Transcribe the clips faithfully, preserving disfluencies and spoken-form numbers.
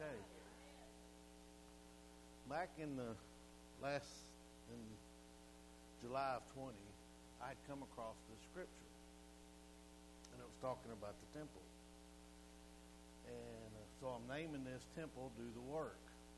Okay. Back in the last, in July of twenty, I had come across this scripture. And it was talking about the temple. And uh, so I'm naming this temple, Do the Work.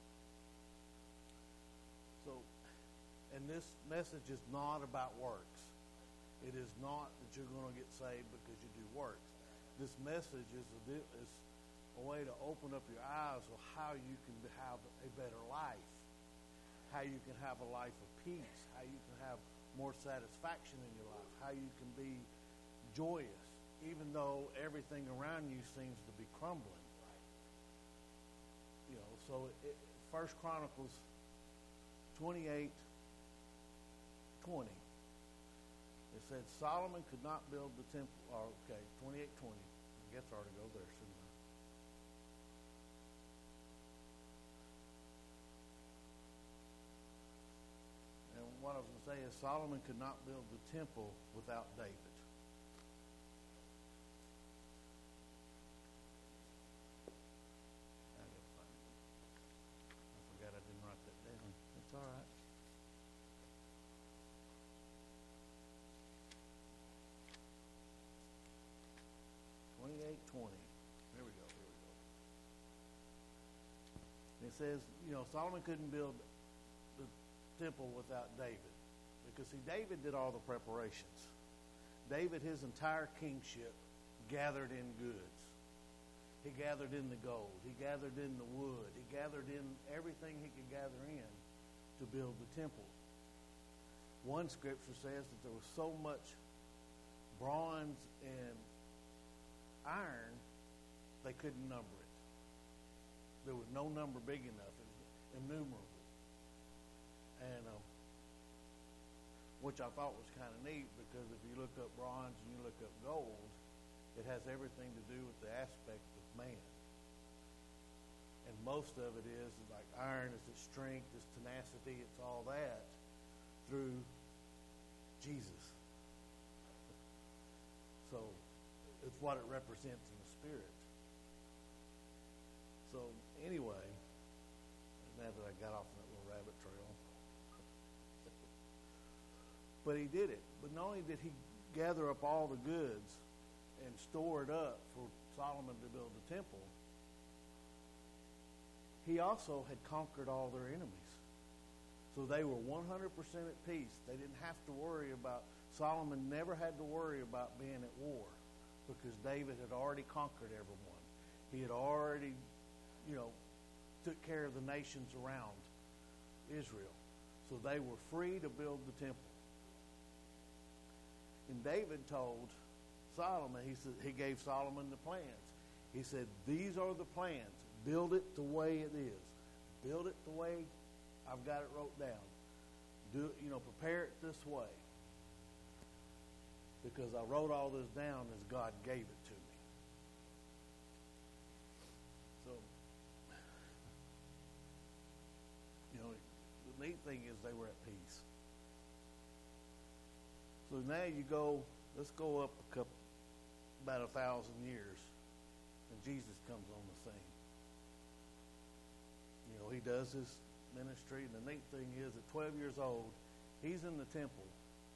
So, and this message is not about works. It is not that you're going to get saved because you do works. This message is a, is a way to open up your eyes of how you can have a better life, how you can have a life of peace, how you can have more satisfaction in your life, how you can be joyous, even though everything around you seems to be crumbling. You know, so it, First Chronicles twenty-eight twenty. It said Solomon could not build the temple. Or okay, twenty-eight twenty. I guess I ought to go there, shouldn't I? And what I was going to say is Solomon could not build the temple without David. I gotta find it. I forgot I didn't write that down. It's all right. twenty-eight twenty. There we go. Here we go. And it says, you know, Solomon couldn't build the temple without David. Because, see, David did all the preparations. David, his entire kingship, gathered in goods. He gathered in the gold. He gathered in the wood. He gathered in everything he could gather in to build the temple. One scripture says that there was so much bronze and iron, they couldn't number it. There was no number big enough. It was innumerable. And um, which I thought was kind of neat, because if you look up bronze and you look up gold, it has everything to do with the aspect of man. And most of it is like iron is its strength, its tenacity, it's all that through Jesus. So it's what it represents in the spirit. So anyway, now that I got off on that little rabbit trail, but he did it. But not only did he gather up all the goods and store it up for Solomon to build the temple, he also had conquered all their enemies. So they were one hundred percent at peace. They didn't have to worry about, Solomon never had to worry about being at war, because David had already conquered everyone. He had already, you know, took care of the nations around Israel. So they were free to build the temple. And David told Solomon, he said, he gave Solomon the plans. He said, these are the plans. Build it the way it is. Build it the way I've got it wrote down. Do you know, prepare it this way. Because I wrote all this down as God gave it to me. So, you know, the neat thing is they were at peace. So now you go, let's go up a couple, about a thousand years, and Jesus comes on the scene. You know, he does his ministry, and the neat thing is, at twelve years old, he's in the temple,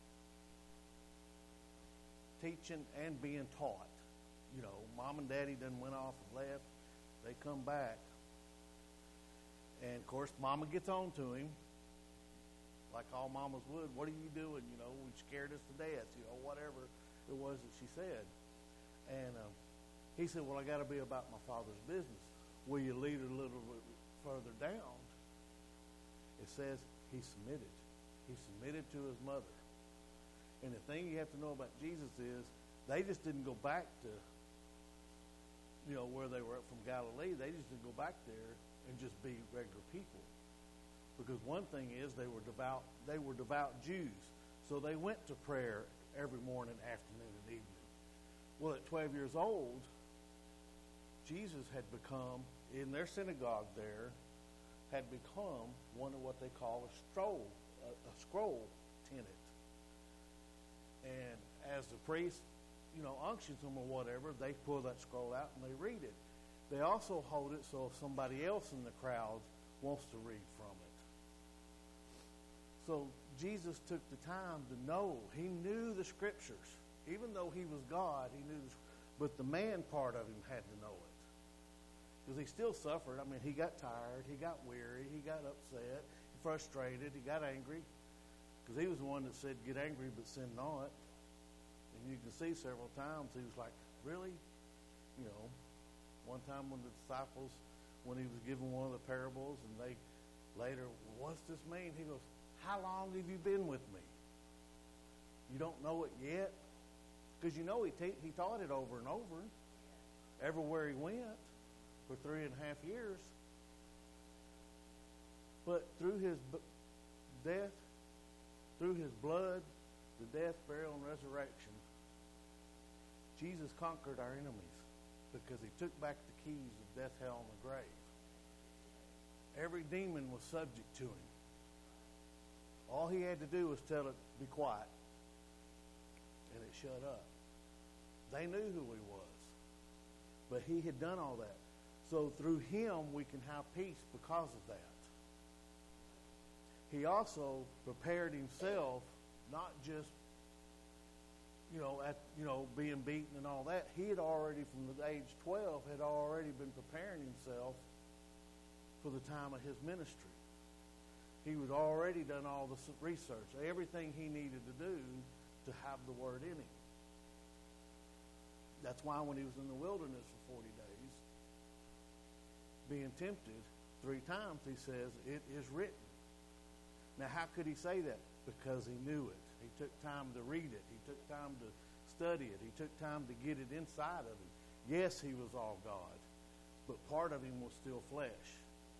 teaching and being taught. You know, mom and daddy done went off and left. They come back. And, of course, mama gets on to him, like all mamas would. What are you doing? You know, we scared us to death, you know, whatever it was that she said. And uh, he said, well, I got to be about my Father's business. Will you lead her a little bit further down? It says he submitted. He submitted to his mother. And the thing you have to know about Jesus is, they just didn't go back to, you know, where they were from Galilee. They just didn't go back there and just be regular people. Because one thing is, they were devout. They were devout Jews, so they went to prayer every morning, afternoon, and evening. Well, at twelve years old, Jesus had become, in their synagogue there, had become one of what they call a scroll, a, a scroll tenant. And as the priest, you know, unctions them or whatever, they pull that scroll out and they read it. they also hold it so if somebody else in the crowd wants to read from it. So Jesus took the time to know. He knew the Scriptures. Even though he was God, he knew the But the man part of him had to know it. Because he still suffered. I mean, he got tired. He got weary. He got upset. Frustrated. He got angry. Because he was the one that said, get angry but sin not. And you can see several times he was like, really? You know, one time when the disciples, when he was given one of the parables, and they later, what's this mean? He goes, how long have you been with me? You don't know it yet? Because you know he, ta- he taught it over and over. Everywhere he went for three and a half years. But through his b- death, through his blood, the death, burial, and resurrection, Jesus conquered our enemies because he took back the keys of death, hell, and the grave. Every demon was subject to him. All he had to do was tell it, be quiet. And it shut up. They knew who he was. But he had done all that. So through him we can have peace because of that. He also prepared himself, not just, you know, at you know, being beaten and all that. He had already, from the age twelve, had already been preparing himself for the time of his ministry. He had already done all the research, everything he needed to do to have the word in him. That's why when he was in the wilderness for forty days, being tempted, three times he says, it is written. Now, how could he say that? Because he knew it. He took time to read it. He took time to study it. He took time to get it inside of him. Yes, he was all God, but part of him was still flesh.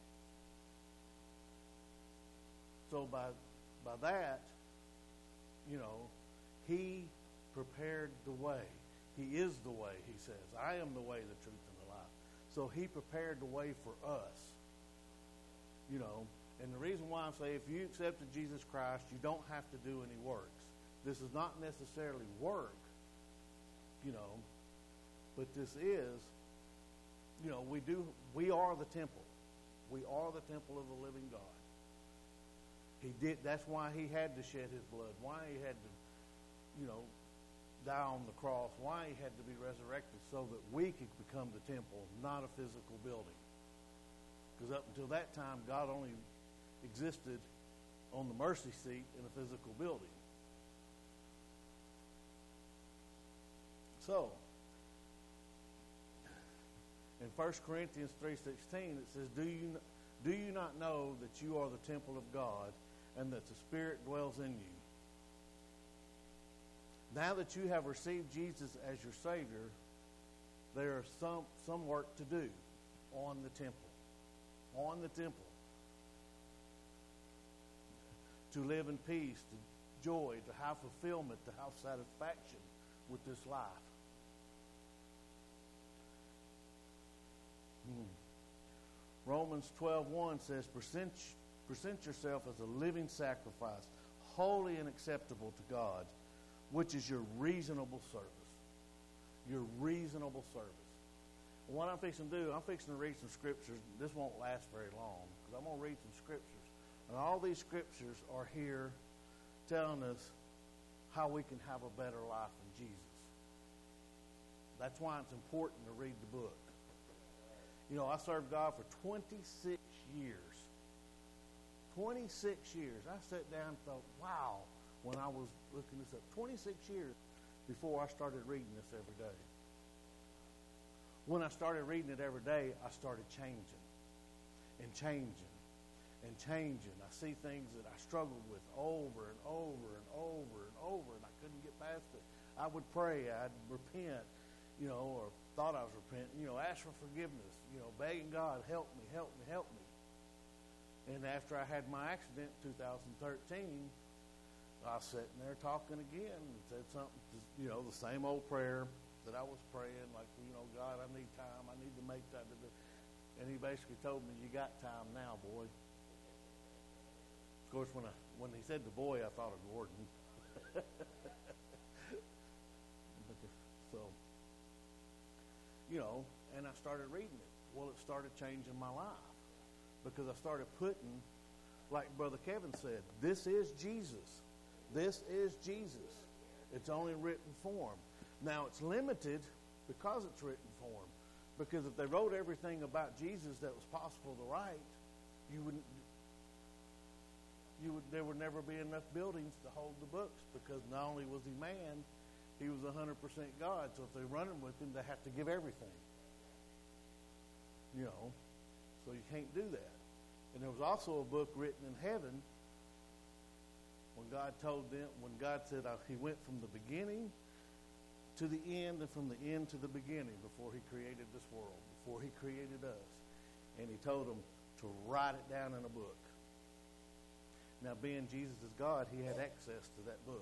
So by by that, you know, he prepared the way. He is the way, he says. I am the way, the truth, and the life. So he prepared the way for us. You know, and the reason why I say if you accepted Jesus Christ, you don't have to do any works. This is not necessarily work, you know, but this is, you know, we do, we are the temple. We are the temple of the living God. He did, that's why he had to shed his blood, why he had to, you know, die on the cross, why he had to be resurrected, so that we could become the temple, not a physical building. Because up until that time, God only existed on the mercy seat in a physical building. So, in First Corinthians three sixteen, it says, do you, do you not know that you are the temple of God and that the Spirit dwells in you? Now that you have received Jesus as your Savior, there is some, some work to do on the temple. On the temple. To live in peace, to joy, to have fulfillment, to have satisfaction with this life. Hmm. Romans twelve one says, present, present yourself as a living sacrifice, holy and acceptable to God, which is your reasonable service. Your reasonable service. And what I'm fixing to do, I'm fixing to read some scriptures. This won't last very long, because I'm going to read some scriptures. And all these scriptures are here telling us how we can have a better life in Jesus. That's why it's important to read the book. You know, I served God for twenty-six years. twenty-six years. I sat down and thought, wow, when I was looking this up. twenty-six years before I started reading this every day. When I started reading it every day, I started changing and changing and changing. I see things that I struggled with over and over and over and over, and I couldn't get past it. I would pray, I'd repent, you know, or thought I was repenting, you know, ask for forgiveness, you know, begging God, help me, help me, help me. And after I had my accident in two thousand thirteen, I was sitting there talking again and said something, you know, the same old prayer that I was praying, like, you know, God, I need time, I need to make time to do. And he basically told me, you got time now, boy. Of course, when I when he said the boy, I thought of Gordon. So, you know, and I started reading it. started changing my life because I started putting, like Brother Kevin said, this is Jesus. This is Jesus. It's only written form. Now, it's limited because it's written form. Because if they wrote everything about Jesus that was possible to write, you wouldn't, you would, there would never be enough buildings to hold the books, because not only was he man, he was one hundred percent God. So if they're running with him, they have to give everything. You know, so you can't do that. And there was also a book written in heaven when God told them, when God said uh, he went from the beginning to the end and from the end to the beginning before he created this world, before he created us. And he told them to write it down in a book. Now, being Jesus is God, he had access to that book.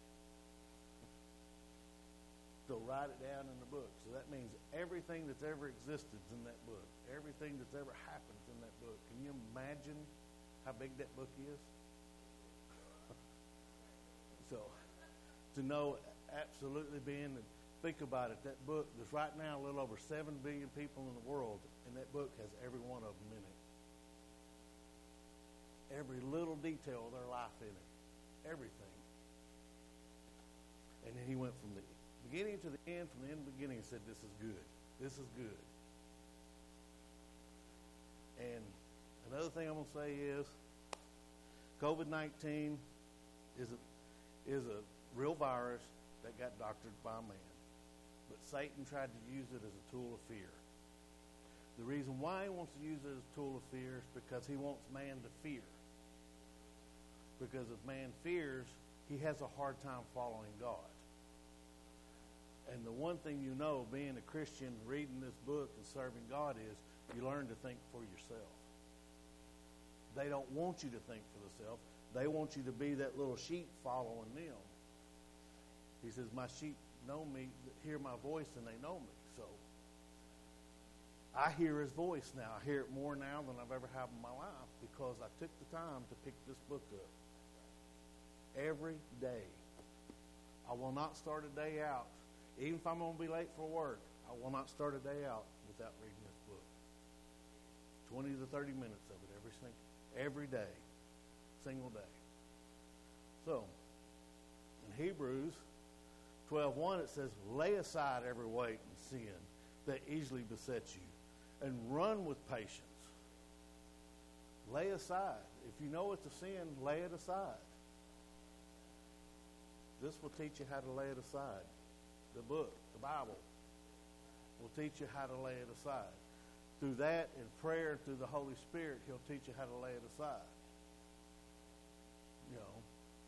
So write it down in the book. So that means everything that's ever existed is in that book. Everything that's ever happened is in that book. Can you imagine how big that book is? So, to know absolutely being, think about it, that book, there's right now a little over seven billion people in the world, and that book has every one of them in it. Every little detail of their life in it. Everything. And then he went from the beginning to the end, from the end to the beginning, and said, this is good. This is good. And another thing I'm going to say is, COVID nineteen is a, is a real virus that got doctored by man. But Satan tried to use it as a tool of fear. The reason why he wants to use it as a tool of fear is because he wants man to fear. Because if man fears, he has a hard time following God. And the one thing you know, being a Christian, reading this book and serving God, is you learn to think for yourself. They don't want you to think for yourself. They want you to be that little sheep following them. He says, my sheep know me, hear my voice, and they know me. So I hear his voice now. I hear it more now than I've ever had in my life because I took the time to pick this book up. Every day. I will not start a day out, even if I'm going to be late for work, I will not start a day out without reading this book. twenty to thirty minutes of it every single, every day, single day. So, in Hebrews twelve one, it says, lay aside every weight and sin that easily besets you, and run with patience. Lay aside. If you know it's a sin, lay it aside. This will teach you how to lay it aside. The book, the Bible, will teach you how to lay it aside. Through that, in prayer, and through the Holy Spirit, he'll teach you how to lay it aside. You know,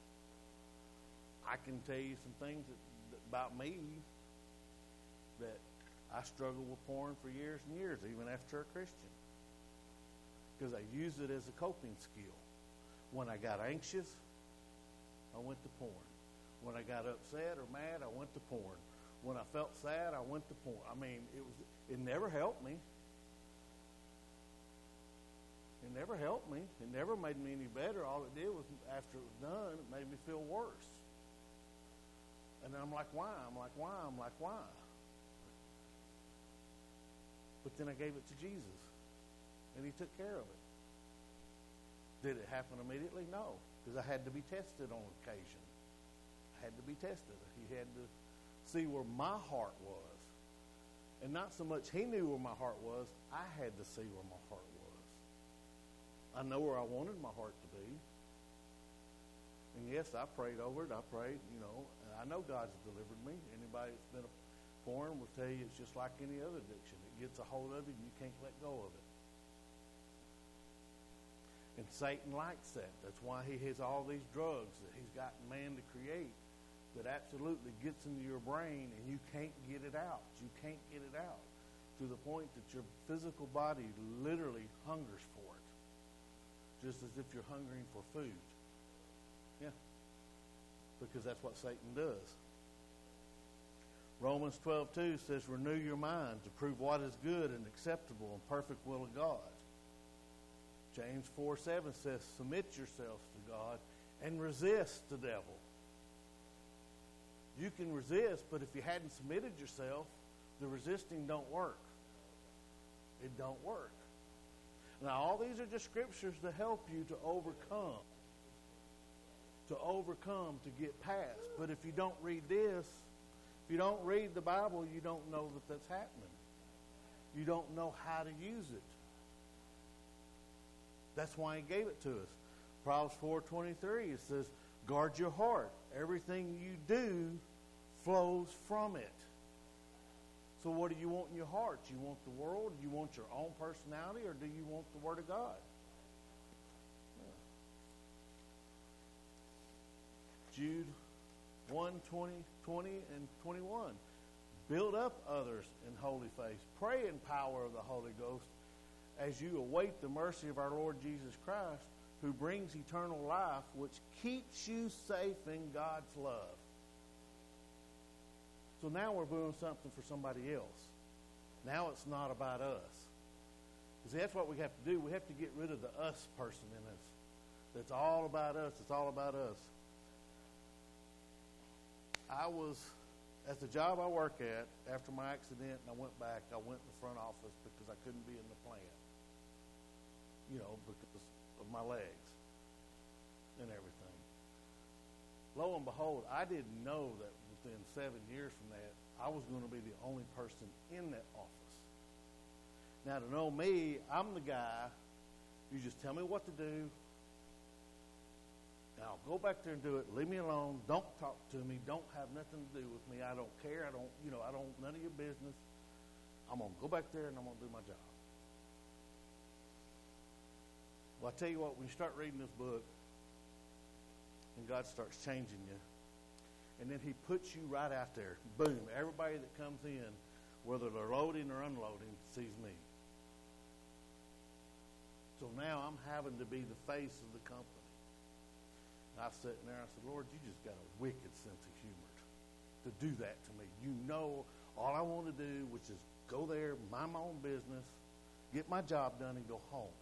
I can tell you some things that, that, about me that I struggled with porn for years and years, even after a Christian. Because I used it as a coping skill. When I got anxious, I went to porn. When I got upset or mad, I went to porn. When I felt sad, I went to porn. I mean, it was it never helped me. It never helped me. It never made me any better. All it did was, after it was done, it made me feel worse. And I'm like, why? I'm like, why? I'm like, why? But then I gave it to Jesus, and he took care of it. Did it happen immediately? No, because I had to be tested on occasion. I had to be tested. He had to see where my heart was. And not so much he knew where my heart was, I had to see where my heart was. I know where I wanted my heart to be. And yes, I prayed over it. I prayed, you know, and I know God's delivered me. Anybody that's been a porn will tell you it's just like any other addiction. It gets a hold of you and you can't let go of it. And Satan likes that. That's why he has all these drugs that he's gotten man to create that absolutely gets into your brain and you can't get it out. You can't get it out to the point that your physical body literally hungers for it, just as if you're hungering for food. Yeah, because that's what Satan does. Romans twelve two says, renew your mind to prove what is good and acceptable and perfect will of God. James four seven says, submit yourselves to God and resist the devil. You can resist, but if you hadn't submitted yourself, the resisting don't work. It don't work. Now, all these are just scriptures to help you to overcome. To overcome, to get past. But if you don't read this, if you don't read the Bible, you don't know that that's happening. You don't know how to use it. That's why he gave it to us. Proverbs four twenty-three, it says, guard your heart. Everything you do flows from it. So what do you want in your heart? Do you want the world? Do you want your own personality? Or do you want the Word of God? Yeah. Jude one, twenty, twenty, and twenty-one. Build up others in holy faith. Pray in power of the Holy Ghost as you await the mercy of our Lord Jesus Christ, who brings eternal life, which keeps you safe in God's love. So now we're doing something for somebody else. Now it's not about us. See, that's what we have to do. We have to get rid of the us person in us. That's all about us. It's all about us. I was, at the job I work at, after my accident and I went back, I went in the front office because I couldn't be in the plant. You know, because of my legs and everything. Lo and behold, I didn't know that within seven years from that, I was going to be the only person in that office. Now, to know me, I'm the guy, you just tell me what to do, and I'll go back there and do it. Leave me alone. Don't talk to me. Don't have nothing to do with me. I don't care. I don't, you know, I don't, none of your business. I'm going to go back there and I'm going to do my job. Well, I tell you what, when you start reading this book, and God starts changing you, and then he puts you right out there. Boom. Everybody that comes in, whether they're loading or unloading, sees me. So now I'm having to be the face of the company. And I was sitting there, I said, Lord, you just got a wicked sense of humor to do that to me. You know all I want to do, which is go there, mind my own business, get my job done, and go home.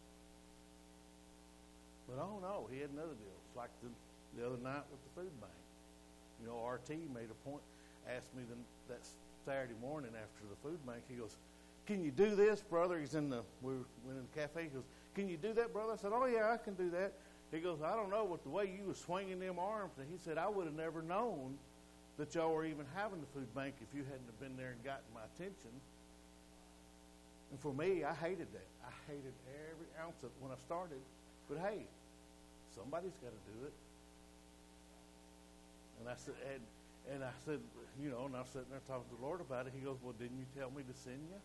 But oh no, he had another deal. It's like the, the other night with the food bank. You know, R T made a point, asked me the, that Saturday morning after the food bank, he goes, can you do this, brother? He's in the, we went in the cafe, he goes, can you do that, brother? I said, oh yeah, I can do that. He goes, I don't know, but the way you were swinging them arms, and he said, I would have never known that y'all were even having the food bank if you hadn't have been there and gotten my attention. And for me, I hated that. I hated every ounce of it when I started. But hey, somebody's got to do it. And I said, and, and I said, you know, and I was sitting there talking to the Lord about it. He goes, well, didn't you tell me to send you?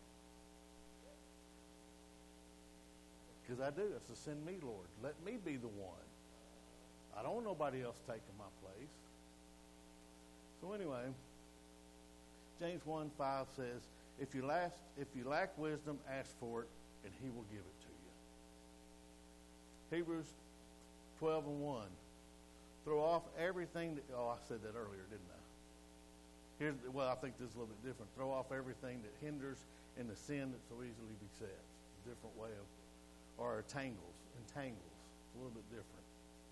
Because I do. I said, send me, Lord. Let me be the one. I don't want nobody else taking my place. So anyway, James one five says, if you lack, if you lack wisdom, ask for it, and he will give it to you. Hebrews twelve and one. Throw off everything that, oh, I said that earlier, didn't I? Here's, well, I think this is a little bit different. Throw off everything that hinders and the sin that so easily besets. A different way of, or tangles, entangles. It's a little bit different.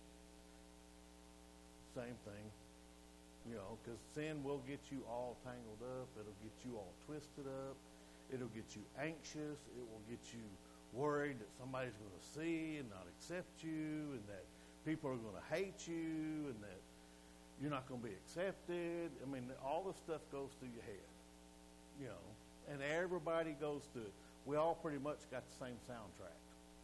Same thing. You know, because sin will get you all tangled up. It'll get you all twisted up. It'll get you anxious. It will get you worried that somebody's going to see and not accept you, and that people are going to hate you, and that you're not going to be accepted. I mean, all this stuff goes through your head, you know, and everybody goes through it. We all pretty much got the same soundtrack.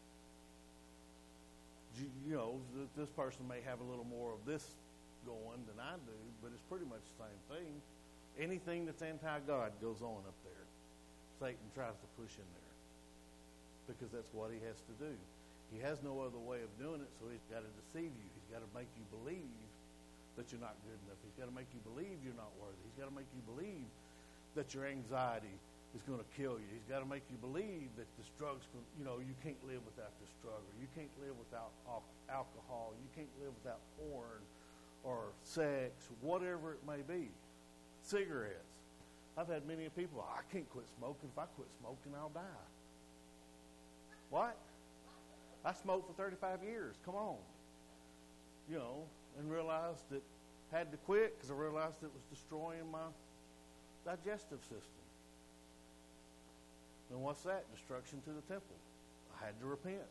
You, you know, this person may have a little more of this going than I do, but it's pretty much the same thing. Anything that's anti-God goes on up there. Satan tries to push in there because that's what he has to do. He has no other way of doing it, so he's got to deceive you. He's got to make you believe that you're not good enough. He's got to make you believe you're not worthy. He's got to make you believe that your anxiety is going to kill you. He's got to make you believe that this drug's going to, you know, you can't live without this drug, or you can't live without alcohol, you can't live without porn or sex, whatever it may be. Cigarettes. I've had many people, I can't quit smoking. If I quit smoking, I'll die. What? I smoked for thirty-five years. Come on. You know, and realized that had to quit because I realized it was destroying my digestive system. And what's that? Destruction to the temple. I had to repent.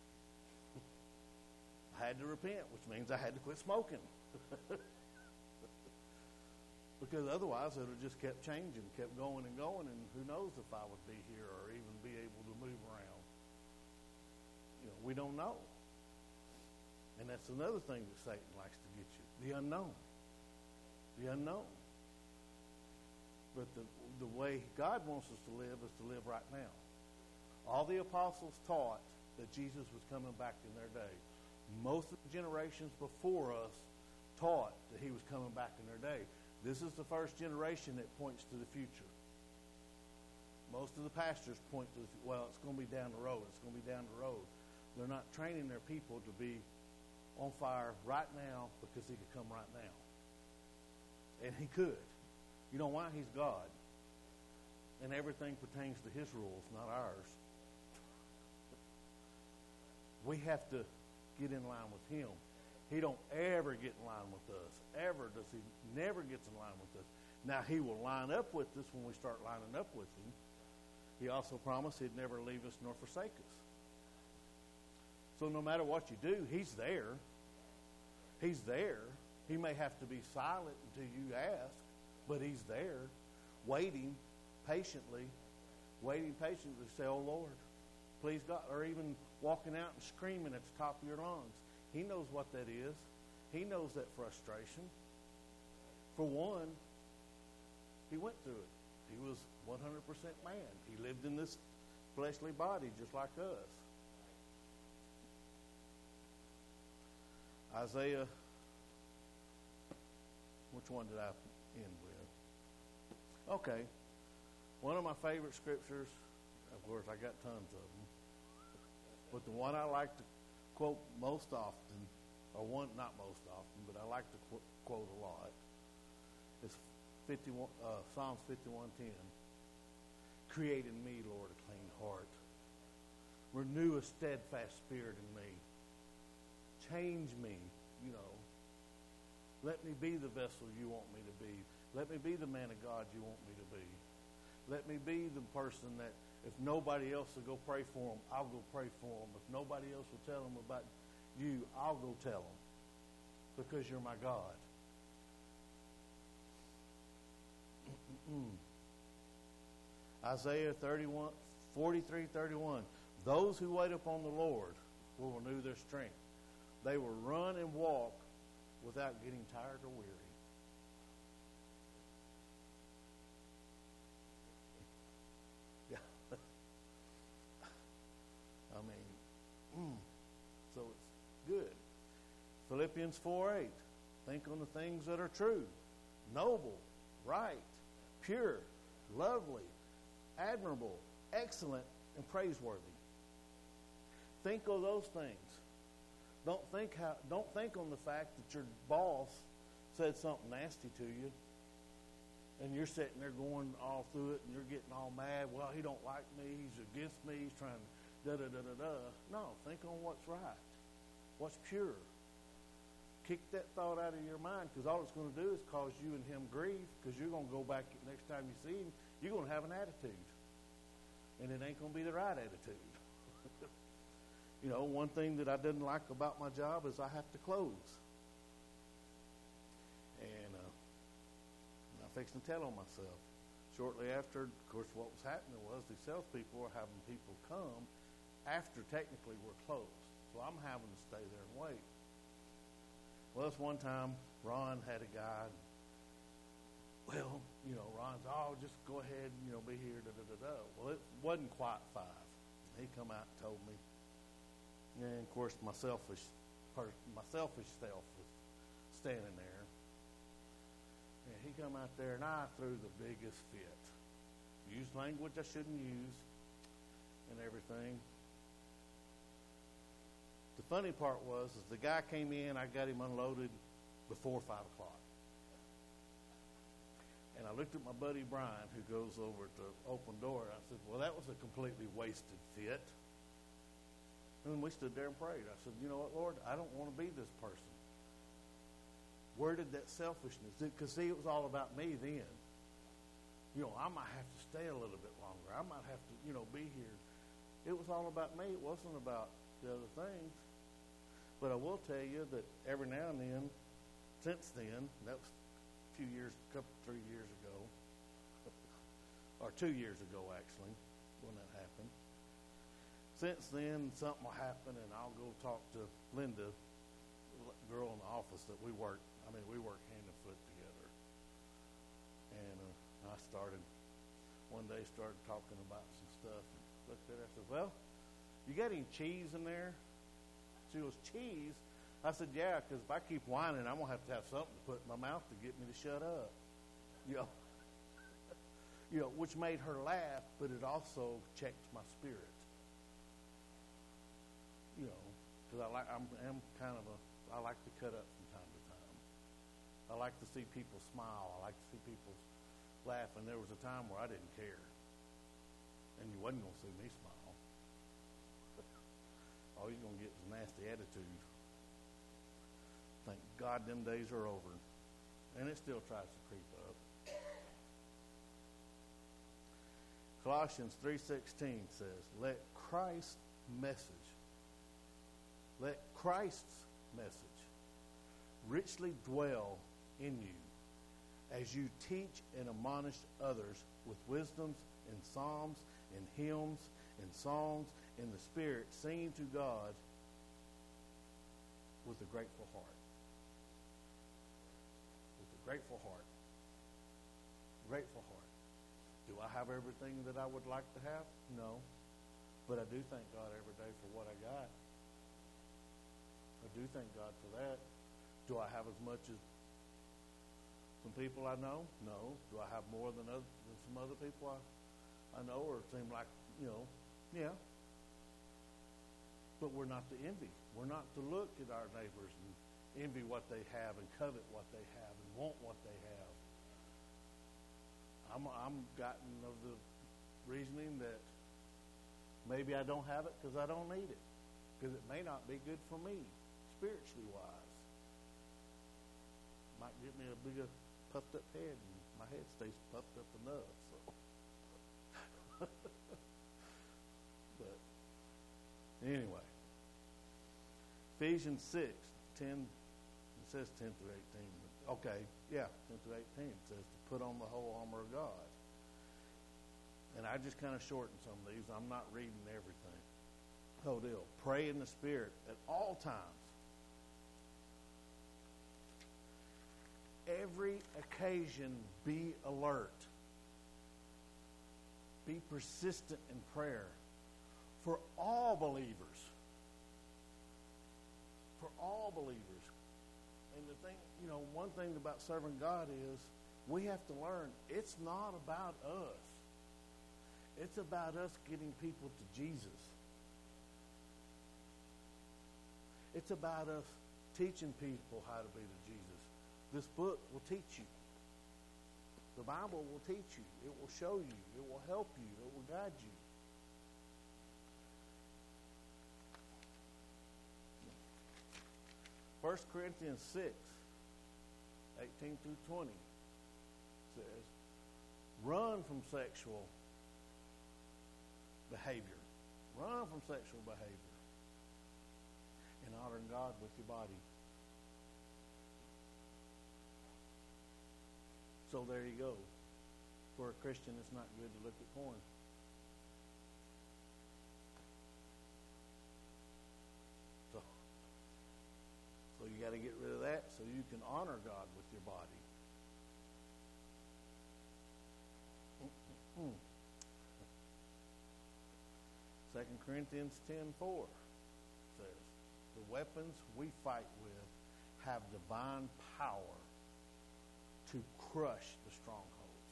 I had to repent, which means I had to quit smoking. Because otherwise it would have just kept changing, kept going and going, and who knows if I would be here or even be able to move around. You know, we don't know. And that's another thing that Satan likes to get you, the unknown. The unknown. But the, the way God wants us to live is to live right now. All the apostles taught that Jesus was coming back in their day. Most of the generations before us taught that he was coming back in their day. This is the first generation that points to the future. Most of the pastors point to, well, it's going to be down the road. It's going to be down the road. They're not training their people to be on fire right now because he could come right now. And he could. You know why? He's God. And everything pertains to his rules, not ours. We have to get in line with him. He don't ever get in line with us. Ever does he. Never gets in line with us. Now, he will line up with us when we start lining up with him. He also promised he'd never leave us nor forsake us. So no matter what you do, he's there. He's there. He may have to be silent until you ask, but he's there, waiting patiently, waiting patiently to say, oh, Lord, please God, or even walking out and screaming at the top of your lungs. He knows what that is. He knows that frustration. For one, he went through it. He was one hundred percent man. He lived in this fleshly body just like us. Isaiah, which one did I end with? Okay. One of my favorite scriptures, of course, I got tons of them, but the one I like to quote most often, or one, not most often, but I like to qu- quote a lot, is fifty-one, uh, Psalms fifty-one ten. Create in me, Lord, a clean heart. Renew a steadfast spirit in me. Change me, you know. Let me be the vessel you want me to be. Let me be the man of God you want me to be. Let me be the person that if nobody else will go pray for them, I'll go pray for them. If nobody else will tell them about you, I'll go tell them because you're my God. Isaiah thirty-one, forty-three thirty-one. Those who wait upon the Lord will renew their strength. They will run and walk without getting tired or weary. Yeah. I mean, mm, so it's good. Philippians four eight. Think on the things that are true, noble, right, pure, lovely, admirable, excellent, and praiseworthy. Think of those things. Don't think how. Don't think on the fact that your boss said something nasty to you, and you're sitting there going all through it, and you're getting all mad. Well, he don't like me. He's against me. He's trying to da da da da da. No, think on what's right, what's pure. Kick that thought out of your mind, because all it's going to do is cause you and him grief, because you're going to go back next time you see him, you're going to have an attitude. And it ain't going to be the right attitude. You know, one thing that I didn't like about my job is I have to close. And uh, I fixed to tell on myself. Shortly after, of course, what was happening was the salespeople were having people come after technically we're closed. So I'm having to stay there and wait. Well, this one time, Ron had a guy. Well, you know, Ron's, oh, just go ahead and, you know, be here, da, da, da, da. Well, it wasn't quite five. He come out and told me. And, of course, my selfish, my selfish self was standing there. And he come out there, and I threw the biggest fit. Used language I shouldn't use and everything. The funny part was, is the guy came in, I got him unloaded before five o'clock. And I looked at my buddy Brian, who goes over to open door, and I said, well, that was a completely wasted fit. And we stood there and prayed. I said, you know what, Lord, I don't want to be this person. Where did that selfishness? Because, see, it was all about me then. You know, I might have to stay a little bit longer. I might have to, you know, be here. It was all about me. It wasn't about the other things. But I will tell you that every now and then, since then, that was a few years, a couple, three years ago, or two years ago actually, when that happened. Since then, something will happen, and I'll go talk to Linda, the girl in the office that we work. I mean, we work hand and foot together. And uh, I started one day, started talking about some stuff. And looked at her, I said, "Well, you got any cheese in there?" She goes, "Cheese?" I said, "Yeah, because if I keep whining, I'm gonna have to have something to put in my mouth to get me to shut up." You know, you know, which made her laugh, but it also checked my spirit. You know, because I like, I'm, I'm kind of a, I like to cut up from time to time. I like to see people smile. I like to see people laugh. And there was a time where I didn't care, and you wasn't gonna see me smile. All you're gonna get is a nasty attitude. Thank God them days are over, and it still tries to creep up. Colossians three sixteen says, "Let Christ's message." Let Christ's message richly dwell in you as you teach and admonish others with wisdoms and psalms and hymns and songs in the Spirit, singing to God with a grateful heart. With a grateful heart. Grateful heart. Do I have everything that I would like to have? No. But I do thank God every day for what I got. I do thank God for that. Do I have as much as some people I know? No. Do I have more than, other, than some other people I, I know, or seem like, you know, yeah. But we're not to envy. We're not to look at our neighbors and envy what they have and covet what they have and want what they have. I'm, I'm gotten of the reasoning that maybe I don't have it because I don't need it, because it may not be good for me. Spiritually wise, might give me a bigger puffed up head, and my head stays puffed up enough. So, but anyway, Ephesians six ten. It says ten through eighteen. But okay, yeah, ten through eighteen. It says to put on the whole armor of God. And I just kind of shortened some of these. I'm not reading everything. Whole deal. Pray in the Spirit at all times. Every occasion, be alert. Be persistent in prayer for all believers. For all believers. And the thing, you know, one thing about serving God is we have to learn it's not about us. It's about us getting people to Jesus. It's about us teaching people how to be to Jesus. This book will teach you. The Bible will teach you. It will show you. It will help you. It will guide you. First Corinthians six, eighteen through twenty says, run from sexual behavior. Run from sexual behavior. And honoring God with your body. So there you go. For a Christian, it's not good to look at porn. So, so you got to get rid of that so you can honor God with your body. Mm-hmm. Second Corinthians ten four says, the weapons we fight with have divine power to crush the strongholds.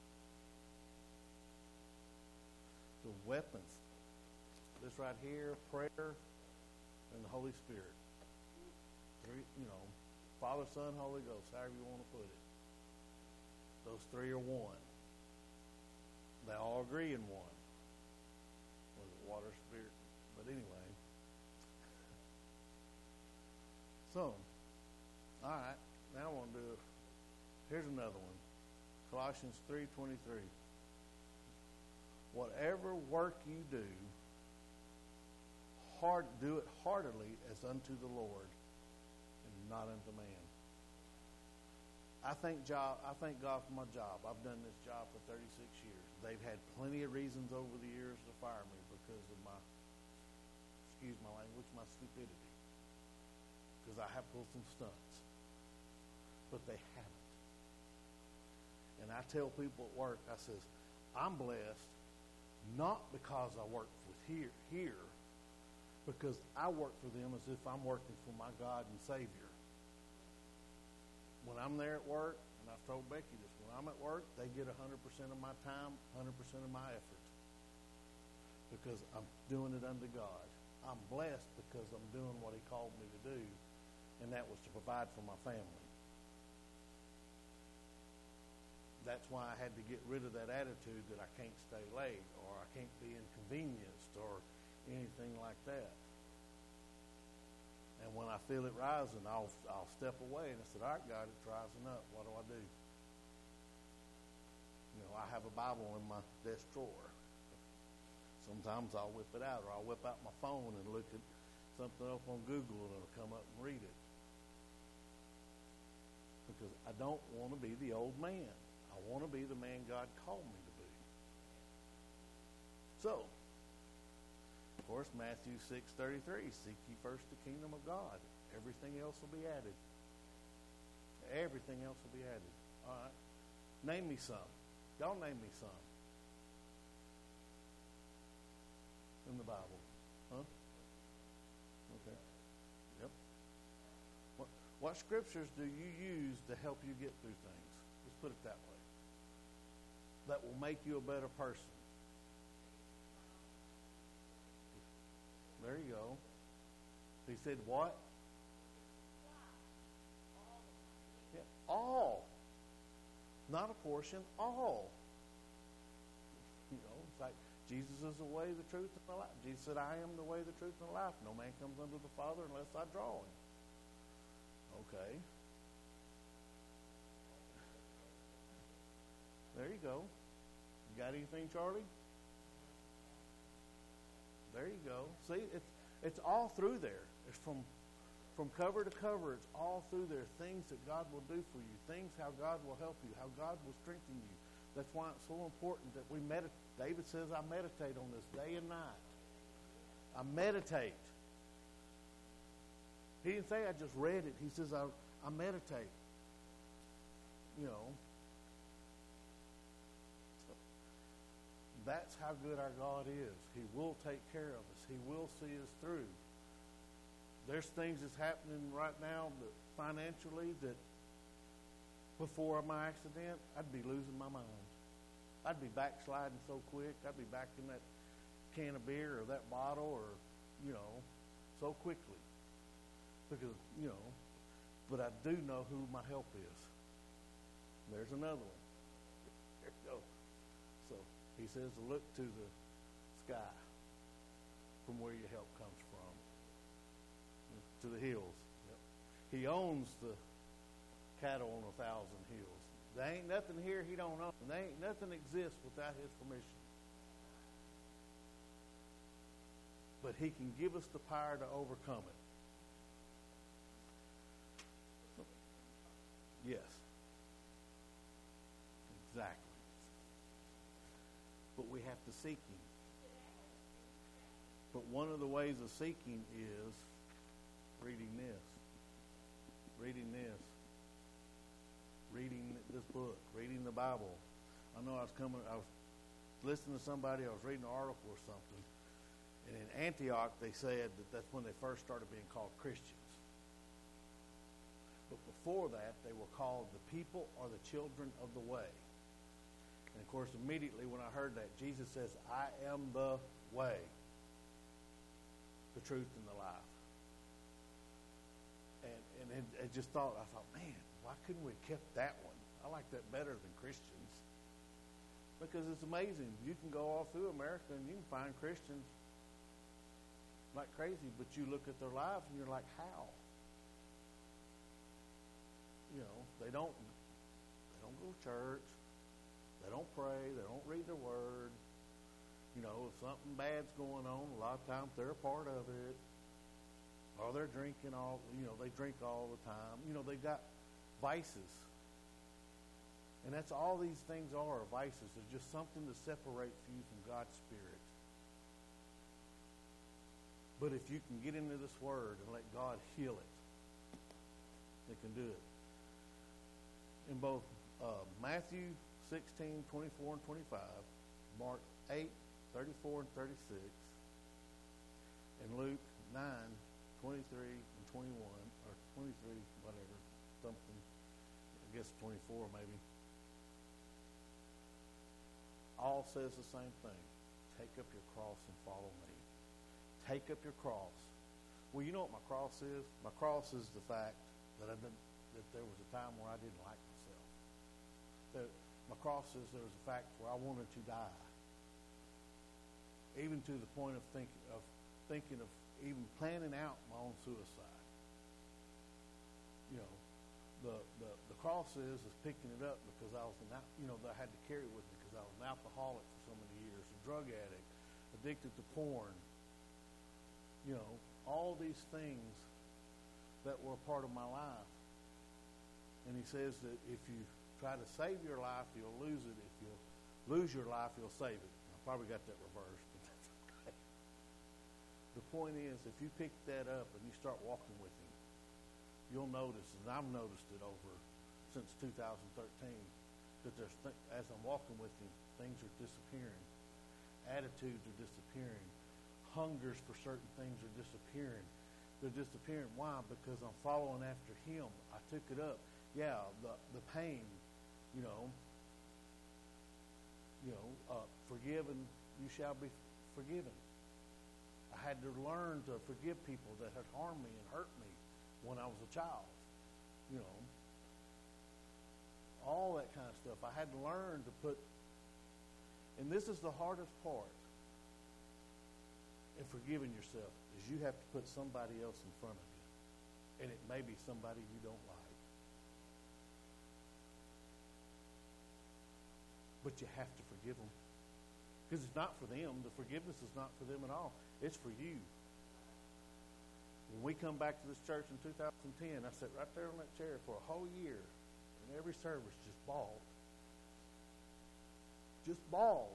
The weapons, this right here, prayer and the Holy Spirit. Three, you know, Father, Son, Holy Ghost, however you want to put it. Those three are one. They all agree in one. Was it water, spirit? But anyway. So, all right. Now I want to do, here's another one. Colossians three twenty-three. Whatever work you do, heart, do it heartily as unto the Lord and not unto man. I thank job. I thank God for my job. I've done this job for thirty-six years. They've had plenty of reasons over the years to fire me because of my, excuse my language, my stupidity. Because I have pulled some stunts. But they haven't. And I tell people at work, I says, I'm blessed not because I work with here, here, because I work for them as if I'm working for my God and Savior. When I'm there at work, and I've told Becky this, when I'm at work, they get one hundred percent of my time, one hundred percent of my effort. Because I'm doing it unto God. I'm blessed because I'm doing what He called me to do, and that was to provide for my family. That's why I had to get rid of that attitude that I can't stay late or I can't be inconvenienced or anything like that. And when I feel it rising, I'll I'll step away. And I said, all right, God, it's rising up. What do I do? You know, I have a Bible in my desk drawer. Sometimes I'll whip it out, or I'll whip out my phone and look at something up on Google, and it'll come up and read it. Because I don't want to be the old man. I want to be the man God called me to be. So, of course, Matthew six thirty-three, seek ye first the kingdom of God. Everything else will be added. Everything else will be added. All right. Name me some. Y'all name me some. In the Bible. Huh? Okay. Yep. What, what scriptures do you use to help you get through things? Let's put it that way. That will make you a better person. There you go. He said what? Yeah, all. Not a portion, all. You know, it's like Jesus is the way, the truth, and the life. Jesus said, I am the way, the truth, and the life. No man comes unto the Father unless I draw him. Okay. There you go. You got anything, Charlie? There you go. See, it's it's all through there. It's from from cover to cover. It's all through there. Things that God will do for you. Things how God will help you. How God will strengthen you. That's why it's so important that we meditate. David says, I meditate on this day and night. I meditate. He didn't say I just read it. He says I, I meditate. You know. That's how good our God is. He will take care of us. He will see us through. There's things that's happening right now that financially that before my accident, I'd be losing my mind. I'd be backsliding so quick. I'd be back in that can of beer or that bottle or, you know, so quickly. Because, you know, but I do know who my help is. There's another one. There you go. So he says to look to the sky from where your help comes from. To the hills. Yep. He owns the cattle on a thousand hills. There ain't nothing here he don't own. There ain't nothing exists without his permission. But he can give us the power to overcome it. Yes. Exactly. But we have to seek him. But one of the ways of seeking is reading this. Reading this. Reading this book. Reading the Bible. I know I was coming, I was listening to somebody, I was reading an article or something, and in Antioch they said that that's when they first started being called Christians. But before that, they were called the people or the children of the way. And of course, immediately when I heard that, Jesus says, I am the way, the truth, and the life. And, and it, I just thought, I thought, man, why couldn't we have kept that one? I like that better than Christians. Because it's amazing. You can go all through America and you can find Christians like crazy, but you look at their lives and you're like, how? You know, they don't they don't go to church. They don't pray. They don't read their word. You know, if something bad's going on, a lot of times they're a part of it. Or they're drinking all, you know, they drink all the time. You know, they've got vices. And that's all these things are, vices. They're just something that separates you from God's Spirit. But if you can get into this Word and let God heal it, it can do it. In both uh, Matthew sixteen, twenty-four and twenty-five, Mark eight, thirty-four and thirty-six, and Luke nine, twenty-three and twenty-one, or twenty-three, whatever, something, I guess twenty-four maybe, all says the same thing. Take up your cross and follow me. Take up your cross. Well, you know what my cross is? My cross is the fact that I didn't, that there was a time where I didn't like myself. That my cross is there was a fact where I wanted to die. Even to the point of thinking of thinking of even planning out my own suicide. You know, the the, the cross is is picking it up because I was an, you know, that I had to carry it with me because I was an alcoholic for so many years, a drug addict, addicted to porn. You know, all these things that were a part of my life. And he says that if you try to save your life, you'll lose it. If you lose your life, you'll save it. I probably got that reversed, but that's okay. The point is, if you pick that up and you start walking with him, you'll notice, and I've noticed it over since two thousand thirteen, that there's th- as I'm walking with him, things are disappearing. Attitudes are disappearing. Hungers for certain things are disappearing. They're disappearing. Why? Because I'm following after him. I took it up. Yeah, the the pain, you know, you know, uh, forgiven, you shall be forgiven. I had to learn to forgive people that had harmed me and hurt me when I was a child, you know. All that kind of stuff. I had to learn to put, and this is the hardest part in forgiving yourself, is you have to put somebody else in front of you. And it may be somebody you don't like. But you have to forgive them. Because it's not for them. The forgiveness is not for them at all. It's for you. When we come back to this church in two thousand ten, I sat right there on that chair for a whole year. And every service just bawled. Just bawled.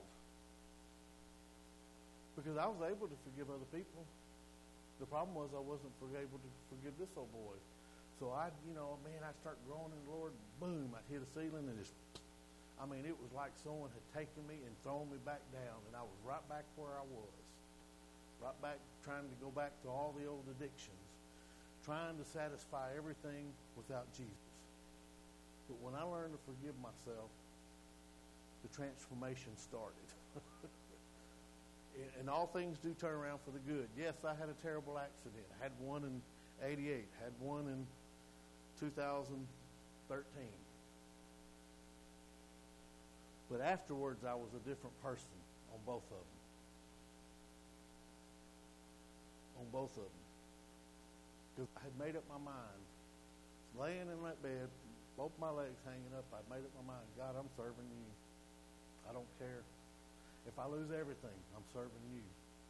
Because I was able to forgive other people. The problem was I wasn't able to forgive this old boy. So I, you know, man, I start growing in the Lord. Boom, I hit a ceiling and just, I mean, it was like someone had taken me and thrown me back down. And I was right back where I was. Right back trying to go back to all the old addictions. Trying to satisfy everything without Jesus. But when I learned to forgive myself, the transformation started. And all things do turn around for the good. Yes, I had a terrible accident. I had one in eighty-eight. Had one in two thousand thirteen. But afterwards, I was a different person on both of them. On both of them. Because I had made up my mind. Laying in that bed, both my legs hanging up, I made up my mind, God, I'm serving you. I don't care. If I lose everything, I'm serving you.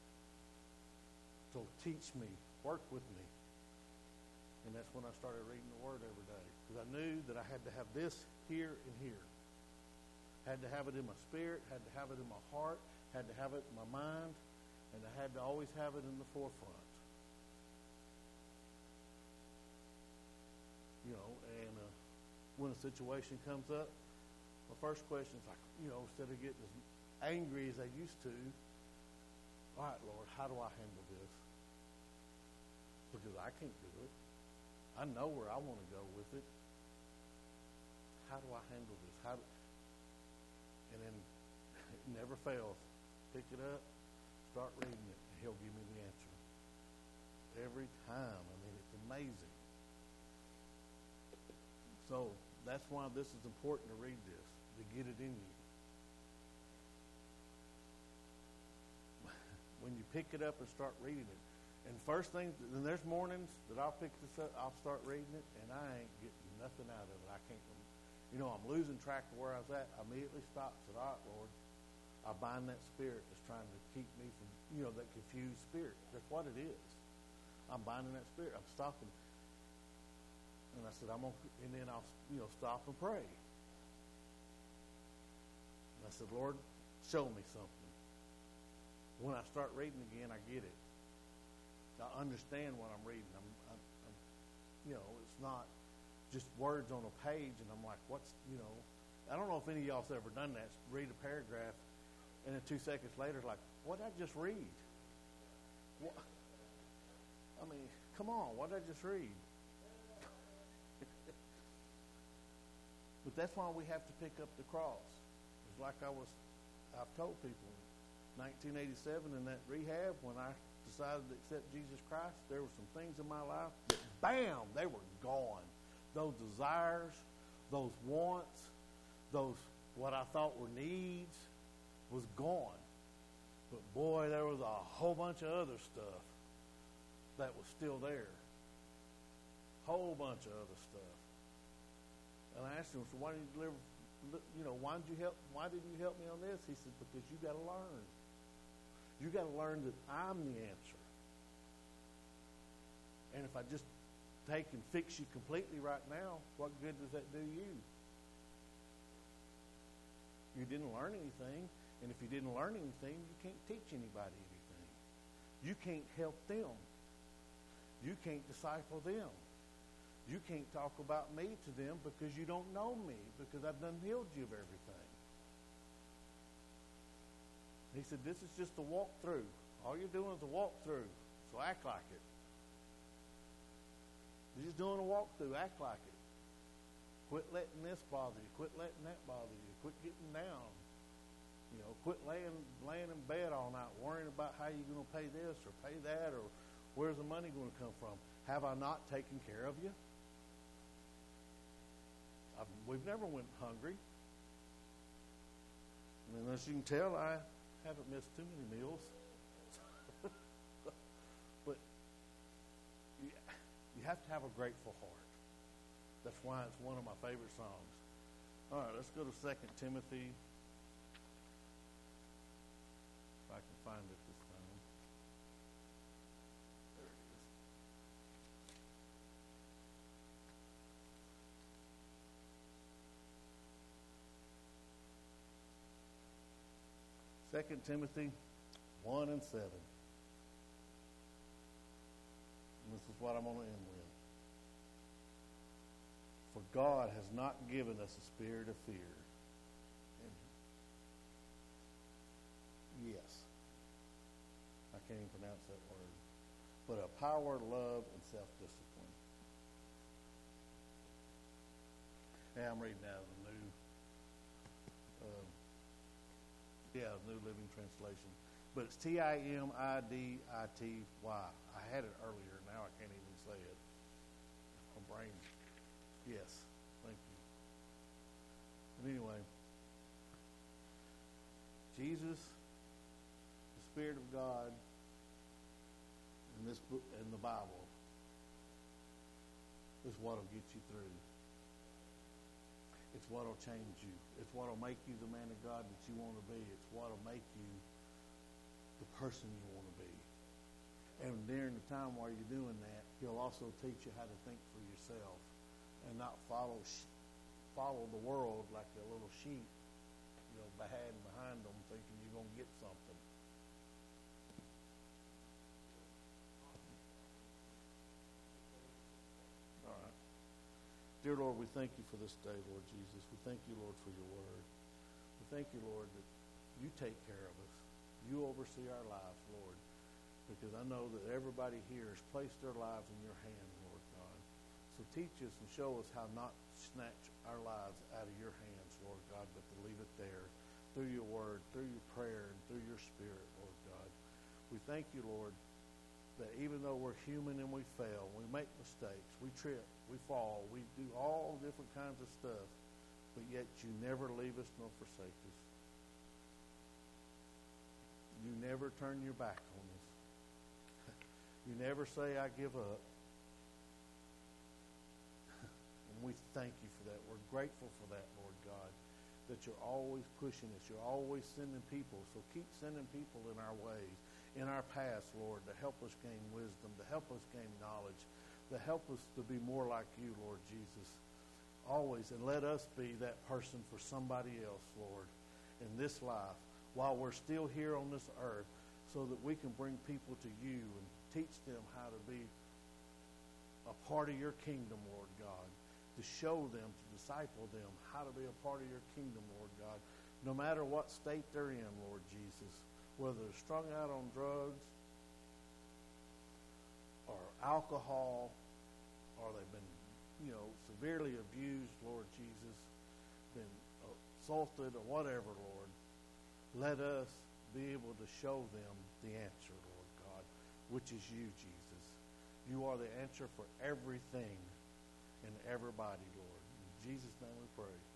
So teach me, work with me. And that's when I started reading the Word every day. Because I knew that I had to have this here and here. Had to have it in my spirit, had to have it in my heart, had to have it in my mind, and I had to always have it in the forefront. You know, and uh, when a situation comes up, my first question is like, you know, instead of getting as angry as I used to, all right, Lord, how do I handle this? Because I can't do it. I know where I want to go with it. How do I handle this? How do, and then it never fails. Pick it up, start reading it, and he'll give me the answer. Every time. I mean, it's amazing. So that's why this is important to read this, to get it in you. When you pick it up and start reading it. And first thing, then there's mornings that I'll pick this up, I'll start reading it, and I ain't getting nothing out of it. I can't. you know, I'm losing track of where I was at. I immediately stopped and said, all right, Lord, I bind that spirit that's trying to keep me from, you know, that confused spirit. That's what it is. I'm binding that spirit. I'm stopping. And I said, I'm going to, and then I'll, you know, stop and pray. And I said, Lord, show me something. When I start reading again, I get it. I understand what I'm reading. I'm, I'm, I'm you know, it's not just words on a page, and I'm like, what's, you know, I don't know if any of y'all's ever done that. Read a paragraph, and then two seconds later, it's like, what did I just read? What? I mean, come on, what did I just read? But that's why we have to pick up the cross. It's like I was, I've told people, nineteen eighty-seven in that rehab, when I decided to accept Jesus Christ, there were some things in my life that, bam, they were gone. Those desires, those wants, those what I thought were needs was gone. But boy, there was a whole bunch of other stuff that was still there. Whole bunch of other stuff. And I asked him, so why didn't you deliver, you know, why did you help, why didn't you help me on this? He said, because you got to learn. You got to learn that I'm the answer. And if I just take and fix you completely right now, what good does that do you? You didn't learn anything, and if you didn't learn anything, you can't teach anybody anything. You can't help them. You can't disciple them. You can't talk about me to them because you don't know me, because I've done healed you of everything. He said, this is just a walkthrough. All you're doing is a walkthrough, so act like it. You're just doing a walkthrough, act like it. Quit letting this bother you. Quit letting that bother you. Quit getting down. You know, quit laying laying in bed all night worrying about how you're going to pay this or pay that or where's the money going to come from. Have I not taken care of you? I've, we've never went hungry. And as you can tell, I haven't missed too many meals. But you, you have to have a grateful heart. That's why it's one of my favorite songs. All right, let's go to Second Timothy. If I can find it this time. There it is. Second Timothy one and seven. And this is what I'm going to end with. For God has not given us a spirit of fear. And yes. I can't even pronounce that word. But a power, love, and self-discipline. Hey, I'm reading out of the new uh, Yeah, New Living Translation. But it's T I M I D I T Y. I had it earlier. Now I can't even say it. My brain. Yes. Thank you. But anyway, Jesus, the Spirit of God, in this book, in the Bible, is what will get you through. It's what will change you. It's what will make you the man of God that you want to be. It's what will make you the person you want to be. And during the time while you're doing that, He'll also teach you how to think for yourself and not follow follow the world like a little sheep, you know, behind behind them, thinking you're going to get something. All right. Dear Lord, we thank you for this day, Lord Jesus. We thank you, Lord, for your word. We thank you, Lord, that you take care of us. You oversee our lives, Lord, because I know that everybody here has placed their lives in your hand, Lord God. So teach us and show us how not to snatch our lives out of your hands, Lord God, but to leave it there through your word, through your prayer, and through your Spirit, Lord God. We thank you, Lord, that even though we're human and we fail, we make mistakes, we trip, we fall, we do all different kinds of stuff, but yet you never leave us nor forsake us. You never turn your back on us. You never say, I give up. And we thank you for that. We're grateful for that, Lord God, that you're always pushing us. You're always sending people. So keep sending people in our ways, in our paths, Lord, to help us gain wisdom, to help us gain knowledge, to help us to be more like you, Lord Jesus. Always. And let us be that person for somebody else, Lord, in this life while we're still here on this earth, so that we can bring people to you and teach them how to be a part of your kingdom, Lord God, to show them, to disciple them how to be a part of your kingdom, Lord God, no matter what state they're in, Lord Jesus, whether they're strung out on drugs or alcohol, or they've been, you know, severely abused, Lord Jesus, been assaulted or whatever, Lord. Let us be able to show them the answer, Lord God, which is you, Jesus. You are the answer for everything and everybody, Lord. In Jesus' name we pray.